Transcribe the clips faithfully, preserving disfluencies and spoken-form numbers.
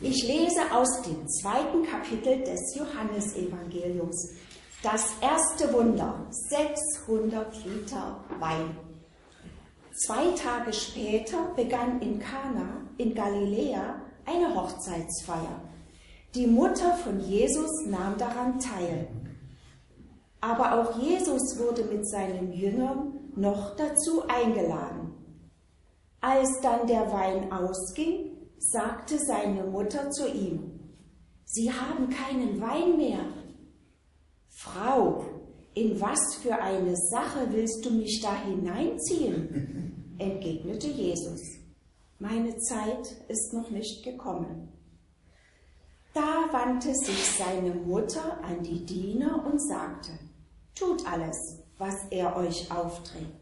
Ich lese aus dem zweiten Kapitel des Johannesevangeliums. Das erste Wunder, sechshundert Liter Wein. Zwei Tage später begann in Kana in Galiläa eine Hochzeitsfeier. Die Mutter von Jesus nahm daran teil. Aber auch Jesus wurde mit seinen Jüngern noch dazu eingeladen. Als dann der Wein ausging, sagte seine Mutter zu ihm: Sie haben keinen Wein mehr. Frau, in was für eine Sache willst du mich da hineinziehen? Entgegnete Jesus: Meine Zeit ist noch nicht gekommen. Da wandte sich seine Mutter an die Diener und sagte: Tut alles, was er euch aufträgt.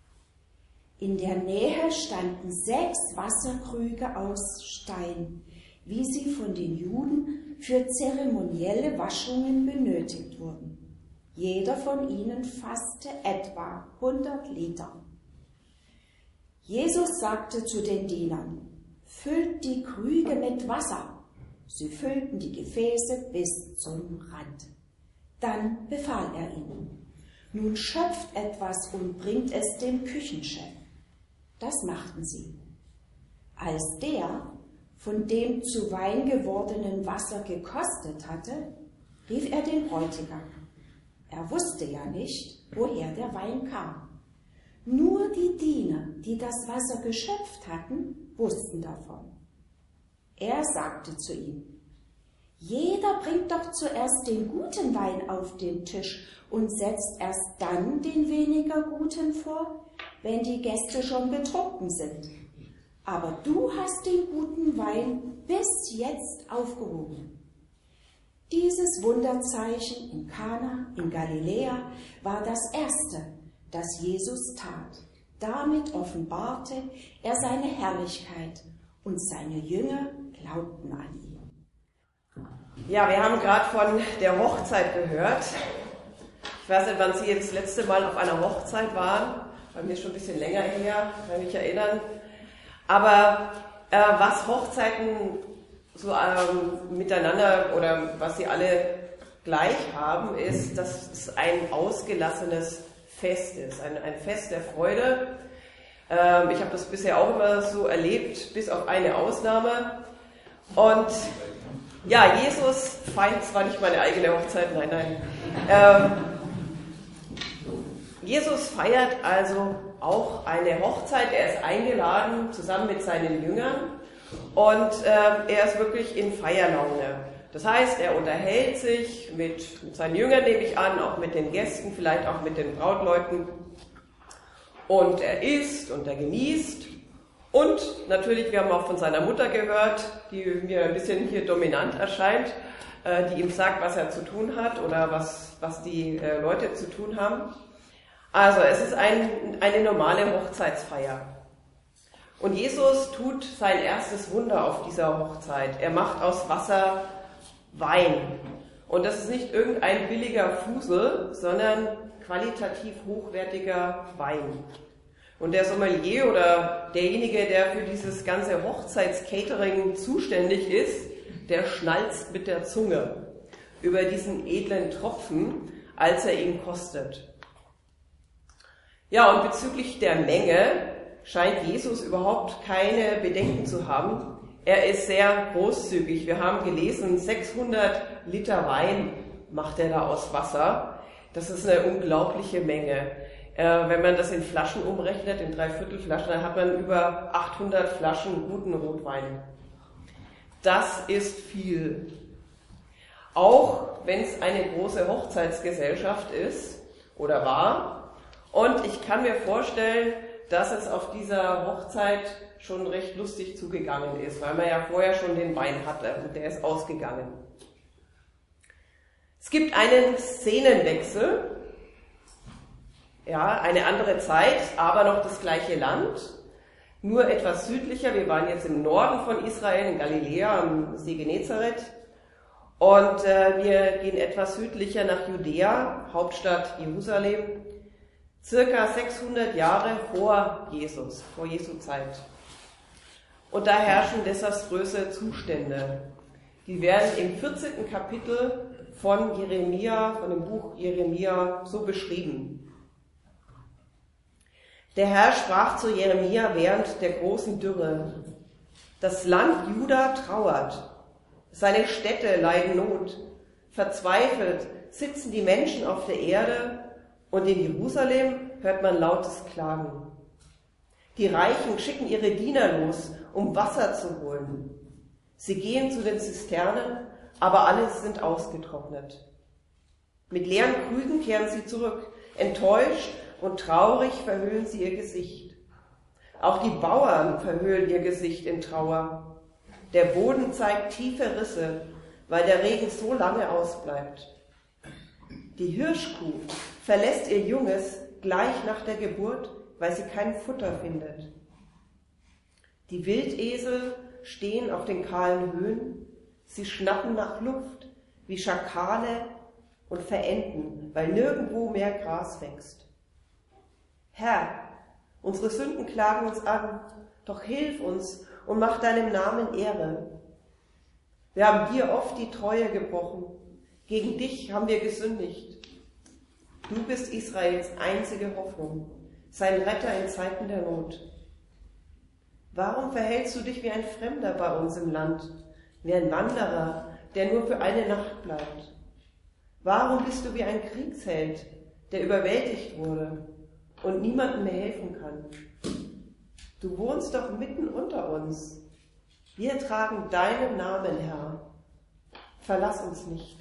In der Nähe standen sechs Wasserkrüge aus Stein, wie sie von den Juden für zeremonielle Waschungen benötigt wurden. Jeder von ihnen fasste etwa hundert Liter. Jesus sagte zu den Dienern: Füllt die Krüge mit Wasser. Sie füllten die Gefäße bis zum Rand. Dann befahl er ihnen: Nun schöpft etwas und bringt es dem Küchenchef. Das machten sie. Als der von dem zu Wein gewordenen Wasser gekostet hatte, rief er den Bräutigam. Er wusste ja nicht, woher der Wein kam. Nur die Diener, die das Wasser geschöpft hatten, wussten davon. Er sagte zu ihm: Jeder bringt doch zuerst den guten Wein auf den Tisch und setzt erst dann den weniger guten vor, wenn die Gäste schon betrunken sind. Aber du hast den guten Wein bis jetzt aufgehoben. Dieses Wunderzeichen in Kana in Galiläa war das erste, das Jesus tat. Damit offenbarte er seine Herrlichkeit und seine Jünger glaubten an ihn. Ja, wir haben gerade von der Hochzeit gehört. Ich weiß nicht, wann Sie jetzt das letzte Mal auf einer Hochzeit waren. Bei mir schon ein bisschen länger her, kann ich mich erinnern. Aber äh, was Hochzeiten so ähm, miteinander oder was sie alle gleich haben, ist, dass es ein ausgelassenes Fest ist, ein, ein Fest der Freude. Ähm, ich habe das bisher auch immer so erlebt, bis auf eine Ausnahme. Und ja, Jesus feiert zwar nicht meine eigene Hochzeit, nein, nein. Ähm, Jesus feiert also auch eine Hochzeit. Er ist eingeladen zusammen mit seinen Jüngern und äh, er ist wirklich in Feierlaune. Das heißt, er unterhält sich mit, mit seinen Jüngern, nehme ich an, auch mit den Gästen, vielleicht auch mit den Brautleuten. Und er isst und er genießt. Und natürlich, wir haben auch von seiner Mutter gehört, die mir ein bisschen hier dominant erscheint, äh, die ihm sagt, was er zu tun hat oder was, was die äh, Leute zu tun haben. Also es ist ein, eine normale Hochzeitsfeier. Und Jesus tut sein erstes Wunder auf dieser Hochzeit. Er macht aus Wasser Wein. Und das ist nicht irgendein billiger Fusel, sondern qualitativ hochwertiger Wein. Und der Sommelier oder derjenige, der für dieses ganze Hochzeitscatering zuständig ist, der schnalzt mit der Zunge über diesen edlen Tropfen, als er ihn kostet. Ja, und bezüglich der Menge scheint Jesus überhaupt keine Bedenken zu haben. Er ist sehr großzügig. Wir haben gelesen, sechshundert Liter Wein macht er da aus Wasser. Das ist eine unglaubliche Menge. Äh, wenn man das in Flaschen umrechnet, in Dreiviertelflaschen, dann hat man über achthundert Flaschen guten Rotwein. Das ist viel. Auch wenn es eine große Hochzeitsgesellschaft ist oder war. Und ich kann mir vorstellen, dass es auf dieser Hochzeit schon recht lustig zugegangen ist, weil man ja vorher schon den Wein hatte und der ist ausgegangen. Es gibt einen Szenenwechsel, ja, eine andere Zeit, aber noch das gleiche Land, nur etwas südlicher. Wir waren jetzt im Norden von Israel, in Galiläa, am See Genezareth. Und äh, wir gehen etwas südlicher nach Judäa, Hauptstadt Jerusalem, circa sechshundert Jahre vor Jesus, vor Jesu Zeit. und da herrschen desaströse Zustände. Die werden im vierzehnten Kapitel von Jeremia, von dem Buch Jeremia, so beschrieben. Der Herr sprach zu Jeremia während der großen Dürre: Das Land Juda trauert, seine Städte leiden Not, verzweifelt sitzen die Menschen auf der Erde und in Jerusalem hört man lautes Klagen. Die Reichen schicken ihre Diener los, um Wasser zu holen. Sie gehen zu den Zisternen, aber alle sind ausgetrocknet. Mit leeren Krügen kehren sie zurück, enttäuscht und traurig verhüllen sie ihr Gesicht. Auch die Bauern verhüllen ihr Gesicht in Trauer. Der Boden zeigt tiefe Risse, weil der Regen so lange ausbleibt. Die Hirschkuh verlässt ihr Junges gleich nach der Geburt, weil sie kein Futter findet. Die Wildesel stehen auf den kahlen Höhen, sie schnappen nach Luft wie Schakale und verenden, weil nirgendwo mehr Gras wächst. Herr, unsere Sünden klagen uns an, doch hilf uns und mach deinem Namen Ehre. Wir haben dir oft die Treue gebrochen, gegen dich haben wir gesündigt. Du bist Israels einzige Hoffnung, sein Retter in Zeiten der Not. Warum verhältst du dich wie ein Fremder bei uns im Land, wie ein Wanderer, der nur für eine Nacht bleibt? Warum bist du wie ein Kriegsheld, der überwältigt wurde und niemandem mehr helfen kann? Du wohnst doch mitten unter uns. Wir tragen deinen Namen, Herr. Verlass uns nicht.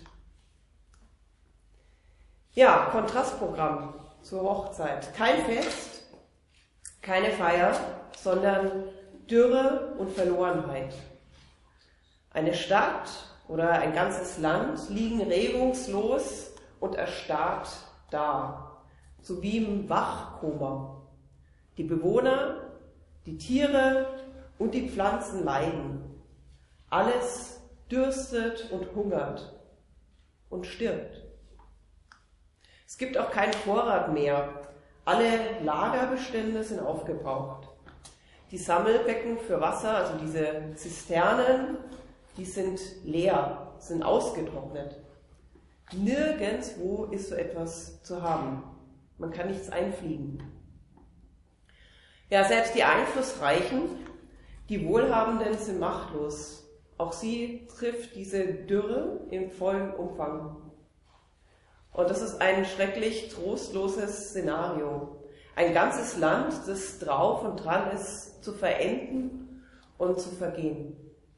Ja, Kontrastprogramm zur Hochzeit. Kein Fest, keine Feier, sondern Dürre und Verlorenheit. Eine Stadt oder ein ganzes Land liegen regungslos und erstarrt da, so wie im Wachkoma. Die Bewohner, die Tiere und die Pflanzen leiden. Alles dürstet und hungert und stirbt. Es gibt auch keinen Vorrat mehr. Alle Lagerbestände sind aufgebraucht. Die Sammelbecken für Wasser, also diese Zisternen, die sind leer, sind ausgetrocknet. Nirgendwo ist so etwas zu haben. Man kann nichts einfliegen. Ja, selbst die Einflussreichen, die Wohlhabenden sind machtlos. Auch sie trifft diese Dürre im vollen Umfang. Und das ist ein schrecklich trostloses Szenario. Ein ganzes Land, das drauf und dran ist, zu verenden und zu vergehen.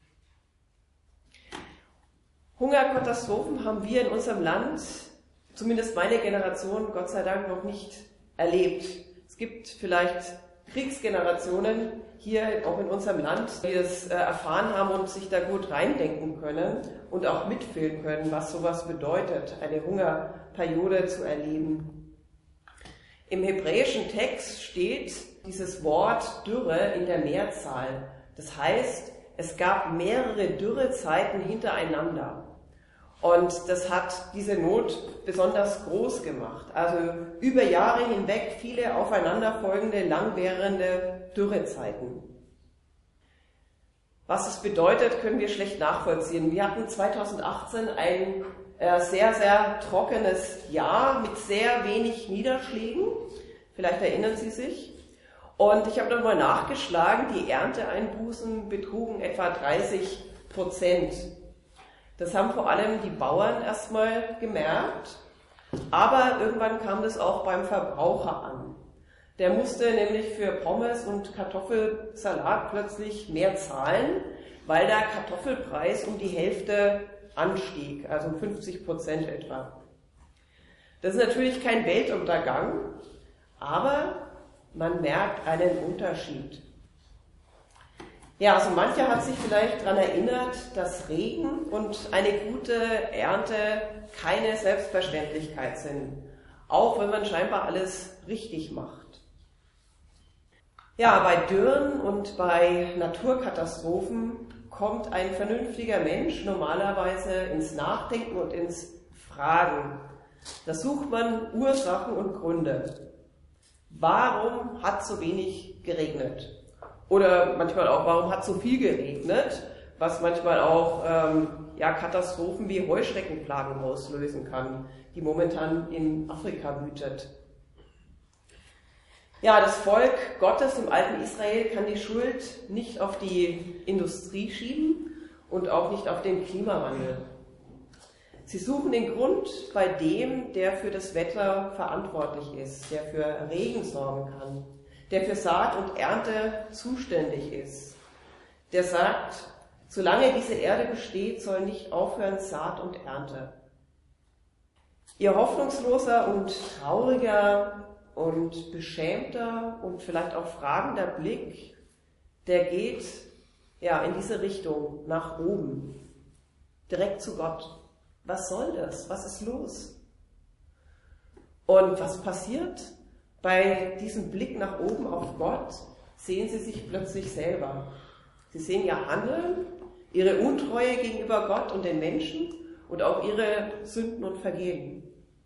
Hungerkatastrophen haben wir in unserem Land, zumindest meine Generation, Gott sei Dank noch nicht erlebt. Es gibt vielleicht Kriegsgenerationen hier auch in unserem Land, die es äh, erfahren haben und sich da gut reindenken können und auch mitfühlen können, was sowas bedeutet, eine Hungerperiode zu erleben. Im hebräischen Text steht dieses Wort Dürre in der Mehrzahl. Das heißt, es gab mehrere Dürrezeiten hintereinander. Und das hat diese Not besonders groß gemacht. Also über Jahre hinweg viele aufeinanderfolgende, langwährende Dürrezeiten. Was es bedeutet, können wir schlecht nachvollziehen. Wir hatten zweitausendachtzehn ein äh, sehr, sehr trockenes Jahr mit sehr wenig Niederschlägen. Vielleicht erinnern Sie sich. Und ich habe nochmal nachgeschlagen, die Ernteeinbußen betrugen etwa dreißig Prozent. Das haben vor allem die Bauern erstmal gemerkt, aber irgendwann kam das auch beim Verbraucher an. Der musste nämlich für Pommes und Kartoffelsalat plötzlich mehr zahlen, weil der Kartoffelpreis um die Hälfte anstieg, also um fünfzig Prozent etwa. Das ist natürlich kein Weltuntergang, aber man merkt einen Unterschied. Ja, also mancher hat sich vielleicht daran erinnert, dass Regen und eine gute Ernte keine Selbstverständlichkeit sind, auch wenn man scheinbar alles richtig macht. Ja, bei Dürren und bei Naturkatastrophen kommt ein vernünftiger Mensch normalerweise ins Nachdenken und ins Fragen. Da sucht man Ursachen und Gründe. Warum hat so wenig geregnet? Oder manchmal auch, warum hat es so viel geregnet, was manchmal auch ähm, ja, Katastrophen wie Heuschreckenplagen auslösen kann, die momentan in Afrika wütet. Ja, das Volk Gottes im alten Israel kann die Schuld nicht auf die Industrie schieben und auch nicht auf den Klimawandel. Sie suchen den Grund bei dem, der für das Wetter verantwortlich ist, der für Regen sorgen kann, der für Saat und Ernte zuständig ist, der sagt, solange diese Erde besteht, soll nicht aufhören Saat und Ernte. Ihr hoffnungsloser und trauriger und beschämter und vielleicht auch fragender Blick, der geht ja in diese Richtung, nach oben, direkt zu Gott. Was soll das? Was ist los? Und was passiert? Bei diesem Blick nach oben auf Gott sehen sie sich plötzlich selber. Sie sehen ihr Handeln, ihre Untreue gegenüber Gott und den Menschen und auch ihre Sünden und Vergehen.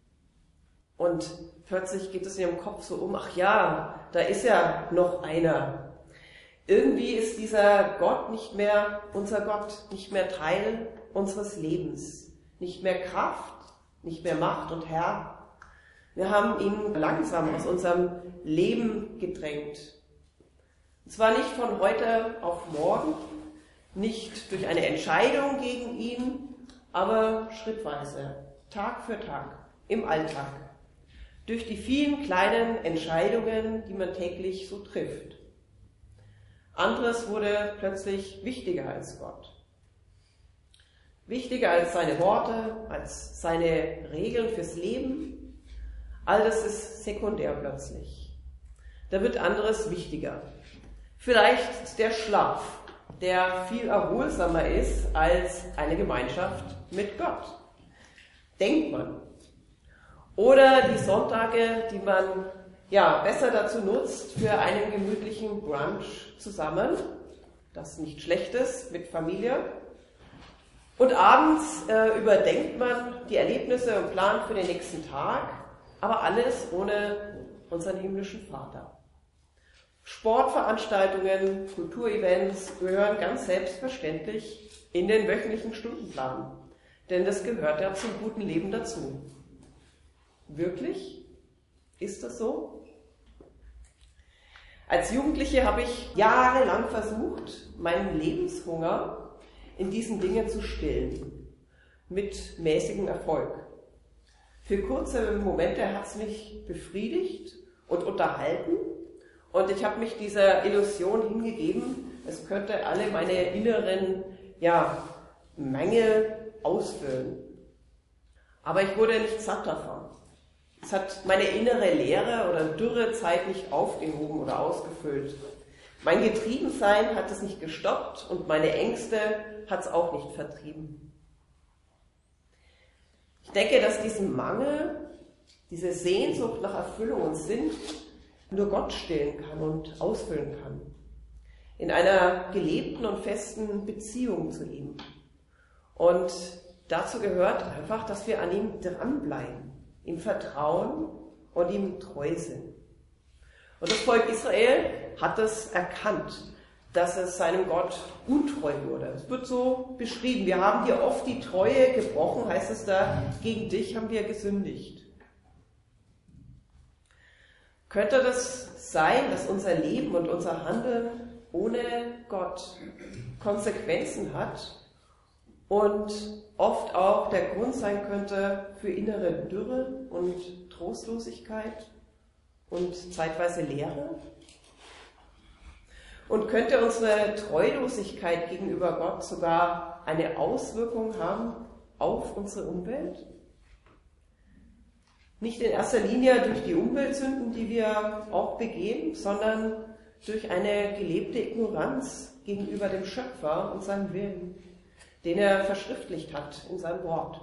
Und plötzlich geht es in ihrem Kopf so um, ach ja, da ist ja noch einer. Irgendwie ist dieser Gott nicht mehr unser Gott, nicht mehr Teil unseres Lebens, nicht mehr Kraft, nicht mehr Macht und Herr. Wir haben ihn langsam aus unserem Leben gedrängt. Und zwar nicht von heute auf morgen, nicht durch eine Entscheidung gegen ihn, aber schrittweise, Tag für Tag, im Alltag, durch die vielen kleinen Entscheidungen, die man täglich so trifft. Anderes wurde plötzlich wichtiger als Gott. Wichtiger als seine Worte, als seine Regeln fürs Leben. All das ist sekundär plötzlich. Da wird anderes wichtiger. Vielleicht der Schlaf, der viel erholsamer ist als eine Gemeinschaft mit Gott. Denkt man. Oder die Sonntage, die man ja besser dazu nutzt für einen gemütlichen Brunch zusammen. Das nicht schlecht ist, mit Familie. Und abends äh, überdenkt man die Erlebnisse und plant für den nächsten Tag, aber alles ohne unseren himmlischen Vater. Sportveranstaltungen, Kulturevents gehören ganz selbstverständlich in den wöchentlichen Stundenplan, denn das gehört ja zum guten Leben dazu. Wirklich? Ist das so? Als Jugendliche habe ich jahrelang versucht, meinen Lebenshunger in diesen Dingen zu stillen, mit mäßigem Erfolg. Für kurze Momente hat es mich befriedigt und unterhalten und ich habe mich dieser Illusion hingegeben, es könnte alle meine inneren ja, Mängel ausfüllen. Aber ich wurde nicht satt davon. Es hat meine innere Leere oder Dürrezeit nicht aufgehoben oder ausgefüllt. Mein Getriebensein hat es nicht gestoppt und meine Ängste hat es auch nicht vertrieben. Ich denke, dass diesen Mangel, diese Sehnsucht nach Erfüllung und Sinn nur Gott stillen kann und ausfüllen kann. In einer gelebten und festen Beziehung zu ihm. Und dazu gehört einfach, dass wir an ihm dranbleiben, ihm vertrauen und ihm treu sind. Und das Volk Israel hat es erkannt, dass es seinem Gott untreu wurde. Es wird so beschrieben, wir haben dir oft die Treue gebrochen, heißt es da, gegen dich haben wir gesündigt. Könnte das sein, dass unser Leben und unser Handeln ohne Gott Konsequenzen hat und oft auch der Grund sein könnte für innere Dürre und Trostlosigkeit und zeitweise Leere? Und könnte unsere Treulosigkeit gegenüber Gott sogar eine Auswirkung haben auf unsere Umwelt? Nicht in erster Linie durch die Umweltsünden, die wir auch begehen, sondern durch eine gelebte Ignoranz gegenüber dem Schöpfer und seinem Willen, den er verschriftlicht hat in seinem Wort.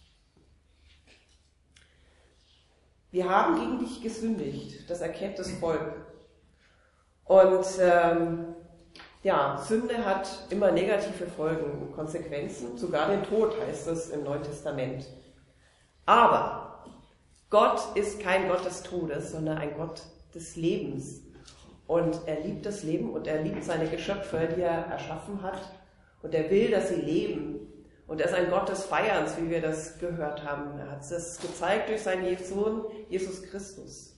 Wir haben gegen dich gesündigt, das erkennt das Volk. Und ähm, ja, Sünde hat immer negative Folgen und Konsequenzen, sogar den Tod heißt es im Neuen Testament. Aber Gott ist kein Gott des Todes, sondern ein Gott des Lebens. Und er liebt das Leben und er liebt seine Geschöpfe, die er erschaffen hat. Und er will, dass sie leben. Und er ist ein Gott des Feierns, wie wir das gehört haben. Er hat es gezeigt durch seinen Sohn Jesus Christus.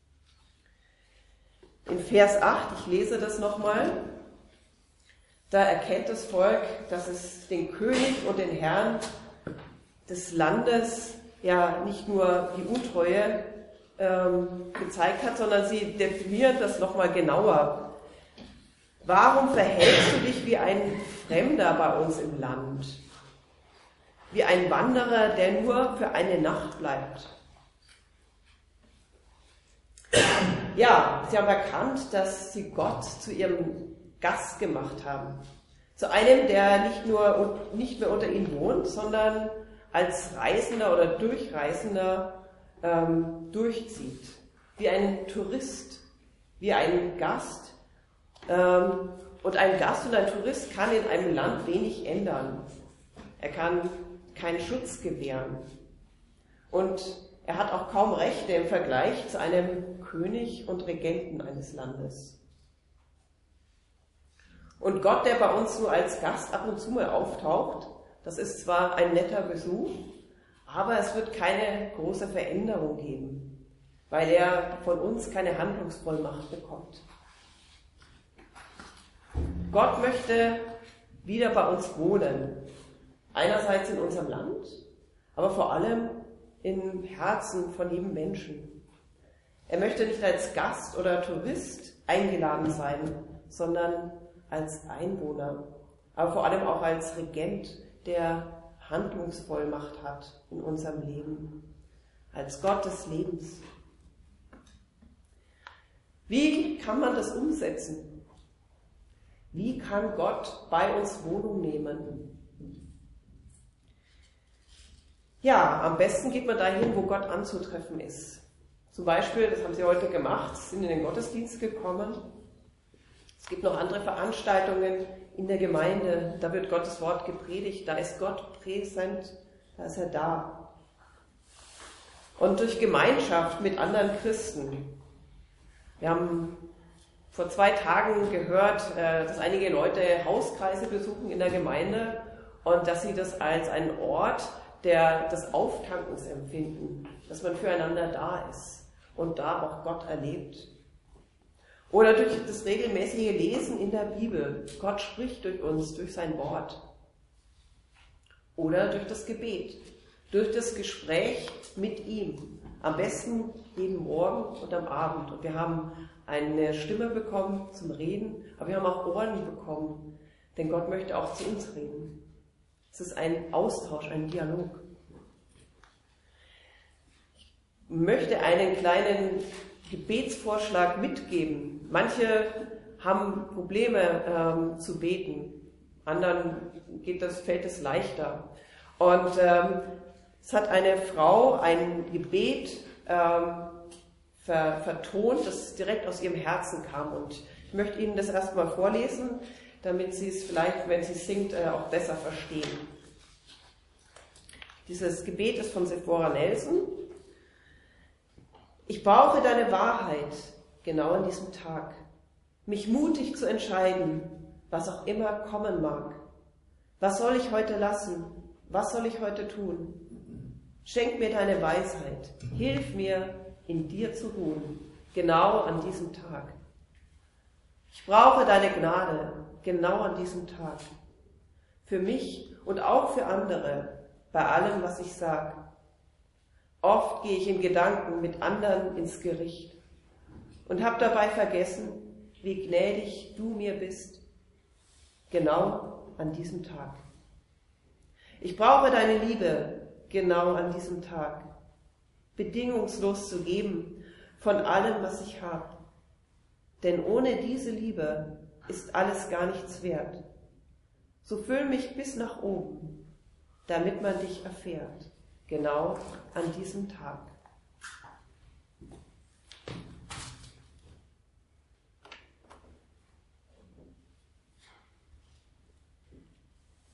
In Vers acht, ich lese das nochmal, da erkennt das Volk, dass es den König und den Herrn des Landes ja nicht nur die Untreue ähm, gezeigt hat, sondern sie definieren das nochmal genauer. Warum verhältst du dich wie ein Fremder bei uns im Land? Wie ein Wanderer, der nur für eine Nacht bleibt? Ja, sie haben erkannt, dass sie Gott zu ihrem Gast gemacht haben. Zu einem, der nicht nur nicht mehr unter ihnen wohnt, sondern als Reisender oder Durchreisender ähm, durchzieht. Wie ein Tourist, wie ein Gast. Ähm, und ein Gast und ein Tourist kann in einem Land wenig ändern. Er kann keinen Schutz gewähren. Und er hat auch kaum Rechte im Vergleich zu einem König und Regenten eines Landes. Und Gott, der bei uns so als Gast ab und zu mal auftaucht, das ist zwar ein netter Besuch, aber es wird keine große Veränderung geben, weil er von uns keine Handlungsvollmacht bekommt. Gott möchte wieder bei uns wohnen, einerseits in unserem Land, aber vor allem im Herzen von jedem Menschen. Er möchte nicht als Gast oder Tourist eingeladen sein, sondern als Einwohner, aber vor allem auch als Regent, der Handlungsvollmacht hat in unserem Leben, als Gott des Lebens. Wie kann man das umsetzen? Wie kann Gott bei uns Wohnung nehmen? Ja, am besten geht man dahin, wo Gott anzutreffen ist. Zum Beispiel, das haben sie heute gemacht, sind in den Gottesdienst gekommen. Es gibt noch andere Veranstaltungen in der Gemeinde, da wird Gottes Wort gepredigt, da ist Gott präsent, da ist er da. Und durch Gemeinschaft mit anderen Christen. Wir haben vor zwei Tagen gehört, dass einige Leute Hauskreise besuchen in der Gemeinde und dass sie das als einen Ort der, des Auftankens empfinden, dass man füreinander da ist und da auch Gott erlebt. Oder durch das regelmäßige Lesen in der Bibel. Gott spricht durch uns, durch sein Wort. Oder durch das Gebet, durch das Gespräch mit ihm. Am besten jeden Morgen und am Abend. Und wir haben eine Stimme bekommen zum Reden, aber wir haben auch Ohren bekommen, denn Gott möchte auch zu uns reden. Es ist ein Austausch, ein Dialog. Ich möchte einen kleinen Gebetsvorschlag mitgeben. Manche haben Probleme ähm, zu beten, anderen geht das, fällt es leichter. Und ähm, es hat eine Frau ein Gebet ähm, ver, vertont, das direkt aus ihrem Herzen kam. Und ich möchte Ihnen das erstmal vorlesen, damit Sie es vielleicht, wenn sie singt, äh, auch besser verstehen. Dieses Gebet ist von Sephora Nelson. Ich brauche deine Wahrheit genau an diesem Tag, mich mutig zu entscheiden, was auch immer kommen mag. Was soll ich heute lassen? Was soll ich heute tun? Schenk mir deine Weisheit. Hilf mir, in dir zu ruhen, genau an diesem Tag. Ich brauche deine Gnade genau an diesem Tag. Für mich und auch für andere, bei allem, was ich sage. Oft gehe ich in Gedanken mit anderen ins Gericht und habe dabei vergessen, wie gnädig du mir bist, genau an diesem Tag. Ich brauche deine Liebe genau an diesem Tag, bedingungslos zu geben von allem, was ich habe. Denn ohne diese Liebe ist alles gar nichts wert. So füll mich bis nach oben, damit man dich erfährt, genau an diesem Tag.